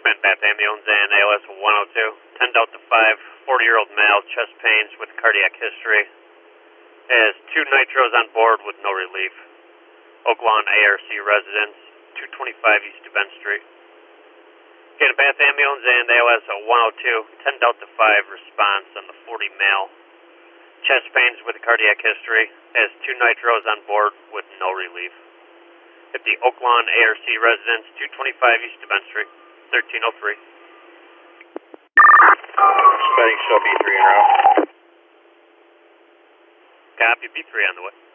recommend Bath Ambulances and ALS 102. 10 Delta 5, 40-year-old male, chest pains with cardiac history. Has 2 nitros on board with no relief. Oak Lawn ARC residence, 225 East DeBent Street. Again, Bath Ambulance and ALS 102. 10 Delta 5 response on the 40 male. Chest pains with cardiac history. Has 2 nitros on board with no relief. At the Oak Lawn ARC residence, 225 East DeBent Street, 1303. Spending show B3 en route. Copy, B3 on the way.